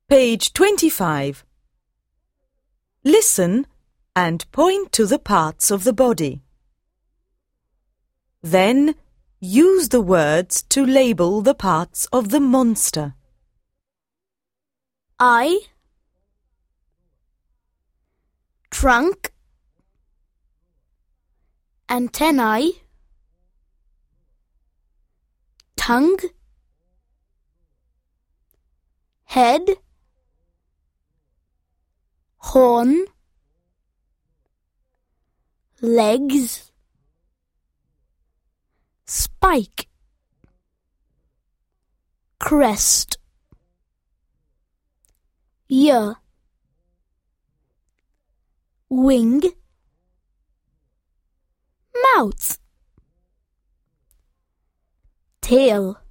Page 25. Listen and point to the parts of the body. Then use the words to label the parts of the monster. Eye, trunk, antennae, tongue, head, horn, legs, spike, crest, ear, wing, mouth, tail.